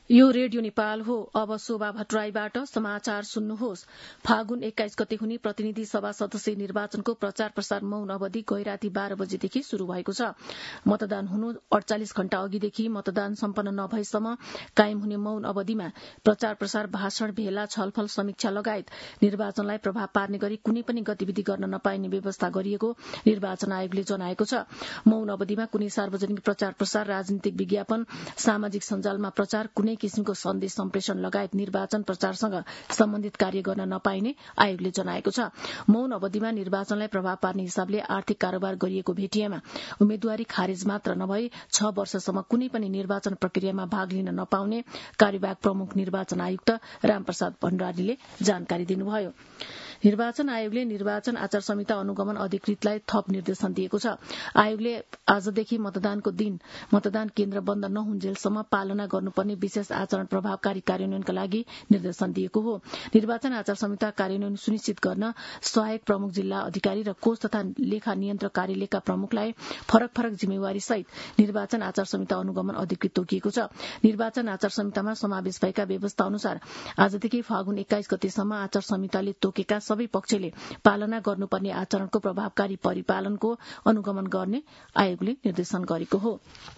यो रेडियो नेपाल हो। अब शोभा भट्टराईबाट समाचार सुन्नुहोस्। फागुन 21 गते हुने प्रतिनिधि सभा सदस्य निर्वाचनको प्रचार प्रसार मौन अवधि गैराती 12 बजेदेखि शुरू भएको छ। मतदान हुनु 48 घण्टा अघिदेखि मतदान सम्पन्न नभएसम्म कायम हुने मौन अवधिमा प्रचार प्रसार, भाषण, भेला, छलफल, समीक्षा लगायत निर्वाचनलाई प्रभाव पार्ने गरी कुनै पनि गतिविधि गर्न नपाइने व्यवस्था गरिएको निर्वाचन आयोगले जनाएको छ। मौन अवधिमा कुनै सार्वजनिक प्रचार प्रसार, राजनीतिक विज्ञापन, सामाजिक सञ्जालमा प्रचार, कुनै किसिमको सन्देश सम्प्रेषण लगायत निर्वाचन प्रचारसँग सम्बन्धित कार्य गर्न नपाइने आयोगले जनाएको छ। मौन अवधिमा निर्वाचनलाई प्रभाव पार्ने हिसाबले आर्थिक कारोबार गरिएको भेटिएमा उम्मेद्वारी खारेज मात्र नभई 6 वर्षसम्म कुनै पनि निर्वाचन प्रक्रियामा भाग लिन नपाउने कार्यवाहक प्रमुख निर्वाचन आयुक्त रामप्रसाद भण्डारीले जानकारी दिनुभयो। निर्वाचन आयोगले निर्वाचन आचार संहिता अनुगमन अधिकृतलाई थप निर्देशन दिएको छ। आयोगले आजदेखि मतदानको दिन मतदान केन्द्र बन्द नहुन्जेलसम्म पालना गर्नुपर्ने विशेष आचरण प्रभावकारी कार्यान्वयनका लागि निर्देशन दिएको हो। निर्वाचन आचार संहिता कार्यान्वयन सुनिश्चित गर्न सहायक प्रमुख जिल्ला अधिकारी र कोष तथा लेखा नियन्त्रक कार्यालयका प्रमुखलाई फरक फरक जिम्मेवारी सहित निर्वाचन आचार संहिता अनुगमन अधिकृत तोकिएको छ। निर्वाचन आचार संहितामा समावेश भएका व्यवस्था अनुसार आजदेखि फागुन 21 गतेसम्म आचार संहिताले तोकेका सबै पक्षले पालना गर्नुपर्ने आचरणको प्रभावकारी परिपालनको अनुगमन गर्ने आयोगले निर्देशन गरेको हो।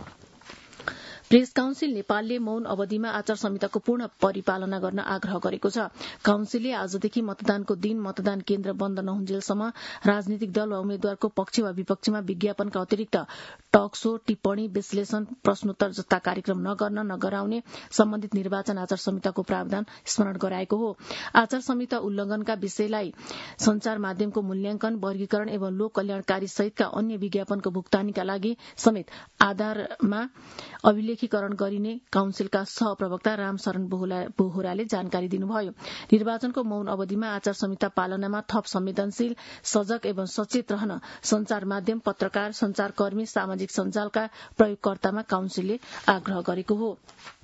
प्रेस काउन्सिल नेपालले मौन अवधिमा आचार संहिताको पूर्ण परिपालना गर्न आग्रह गरेको छ। काउन्सिलले आजदेखि मतदानको दिन मतदान केन्द्र बन्द नहुन्जेलसम्म राजनीतिक दल वा उम्मेद्वारको पक्ष वा विपक्षमा विज्ञापनका अतिरिक्त टक शो, टिप्पणी, विश्लेषण, प्रश्नोत्तर जस्ता कार्यक्रम नगराउने सम्बन्धित निर्वाचन आचार संहिताको प्रावधान स्मरण गराएको हो। आचार संहिता उल्लंघनका विषयलाई संचार माध्यमको मूल्याङ्कन, वर्गीकरण एवं लोक कल्याणकारी सहितका अन्य विज्ञापनको भुक्तानीका लागि समेत आधारमा अभिलेखीकरण गरिने काउन्सिलका सहप्रवक्ता रामशरण बोहराले जानकारी दिनुभयो। निर्वाचनको मौन अवधिमा आचार संहिता पालनामा थप संवेदनशील, सजग एवं सचेत रहन संचार माध्यम, पत्रकार, संचारकर्मी, सामाजिक सञ्जालका प्रयोगकर्तामा काउन्सिलले आग्रह गरेको हो।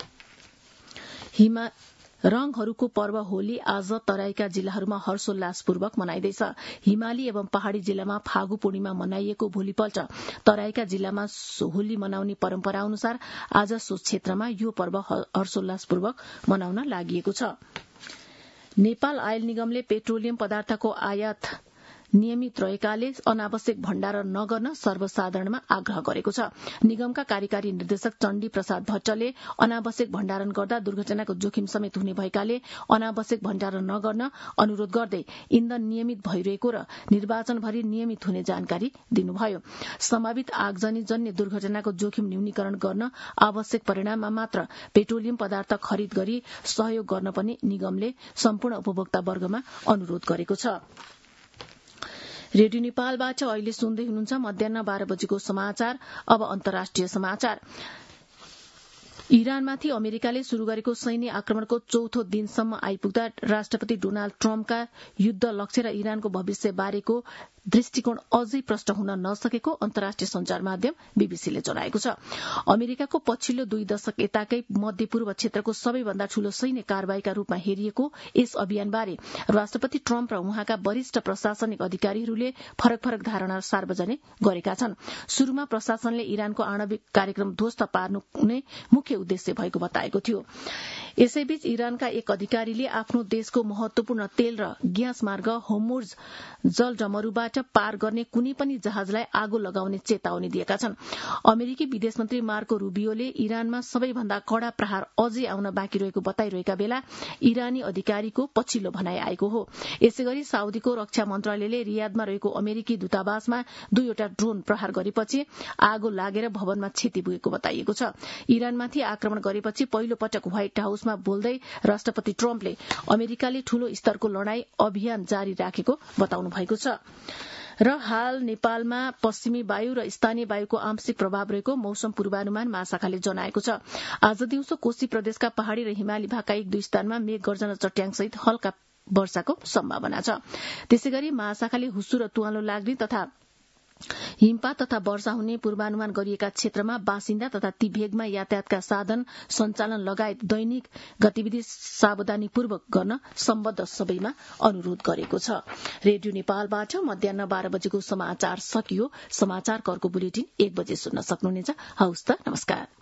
रंगहरूको पर्व होली आज तराईका जिल्लाहरूमा हर्षोल्लासपूर्वक मनाइँदैछ। हिमाली एवं पहाड़ी जिल्लामा फागु पूर्णिमा मनाइएको भोलिपल्ट तराईका जिल्लामा होली मनाउने परम्परा अनुसार आज सो क्षेत्रमा यो पर्व हर्षोल्लासपूर्वक मनाउन लागि छ। नेपाल आयल निगमले पेट्रोलियम पदार्थको आयात नियमित रहेकाले अनावश्यक भण्डारण नगर्न सर्वसाधारणमा आग्रह गरेको छ। निगमका कार्यकारी निर्देशक चण्डी प्रसाद भट्टले अनावश्यक भण्डारण गर्दा दुर्घटनाको जोखिम समेत हुने भएकाले अनावश्यक भण्डारण नगर्न अनुरोध गर्दै इन्धन नियमित भइरहेको र निर्वाचनभरि नियमित हुने जानकारी दिनुभयो। सम्भावित आगजनी जन्य दुर्घटनाको जोखिम न्यूनीकरण गर्न आवश्यक परिणाममा मात्र पेट्रोलियम पदार्थ खरिद गरी सहयोग गर्न पनि निगमले सम्पूर्ण उपभोक्ता वर्गमा अनुरोध गरेको छ। रेडियो नेपालबाट अहिले सुन्दै हुनुहुन्छ मध्याह्न 12 बजेको समाचार। अब अन्तर्राष्ट्रिय समाचार। इरानमाथि अमेरिकाले शुरू गरेको सैन्य आक्रमणको चौथो दिनसम्म आइपुग्दा राष्ट्रपति डोनाल्ड ट्रम्पका युद्ध लक्ष्य र इरानको भविष्य बारेको दृष्टिकोण अझै प्रष्ट हुन नसकेको अन्तर्राष्ट्रिय संचार माध्यम बीबीसीले जनाएको छ। अमेरिकाको पछिल्लो 2 दशक यताकै मध्यपूर्व क्षेत्रको सबैभन्दा ठूलो सैन्य कारबाहीका रूपमा हेरिएको यस अभियानबारे राष्ट्रपति ट्रम्प र उहाँका वरिष्ठ प्रशासनिक अधिकारीहरूले फरक फरक धारणा सार्वजनिक गरेका छन्। शुरूमा प्रशासनले इरानको आणविक कार्यक्रम ध्वस्त पार्नु नै मुख्य उद्देश्य भएको बताएको थियो। यसैबीच इरानका एक अधिकारीले आफ्नो देशको महत्वपूर्ण तेल र ग्यास मार्ग होर्मुज जलडमरूबाट पार गर्ने कुनै पनि जहाजलाई आगो लगाउने चेतावनी दिएका छन्। अमेरिकी विदेश मन्त्री मार्को रूबियोले इरानमा सबैभन्दा कड़ा प्रहार अझै आउन बाँकी रहेको बताइरहेका बेला इरानी अधिकारीको पछिल्लो भनाई आएको हो। यसैगरी साउदीको रक्षा मन्त्रालयले रियादमा रहेको अमेरिकी दूतावासमा 2वटा ड्रोन प्रहार गरेपछि आगो लागेर भवनमा क्षति पुगेको बताइएको छ। इरानमाथि आक्रमण गरेपछि पहिलो पटक व्हाइट हाउसमा बोल्दै राष्ट्रपति ट्रम्पले अमेरिकाले ठूलो स्तरको लड़ाई अभियान जारी राखेको बताउनु भएको छ। र हाल नेपालमा पश्चिमी वायु र स्थानीय वायुको आंशिक प्रभाव रहेको मौसम पूर्वानुमान महाशाखाले जनाएको छ। आज दिउँसो कोशी प्रदेशका पहाड़ी र हिमाली भागका 1-2 स्थानमा मेघ गर्जन चट्याङसहित हल्का वर्षाको सम्भावना छ। त्यसैगरी महाशाखाले हुस्सु र तुवालो लाग्ने तथा हिमपात तथा वर्षा हुने पूर्वानुमान गरिएका क्षेत्रमा बासिन्दा तथा ती भेगमा यातायातका साधन सञ्चालन लगायत दैनिक गतिविधि सावधानीपूर्वक गर्न सम्बद्ध सबैमा अनुरोध गरेको छ। रेडियो नेपालबाट मध्याह्न 12 बजेको समाचार सकियो। समाचारको अर्को बुलेटिन 1 बजे सुन्न सक्नुहुनेछ। हवस् त, नमस्कार।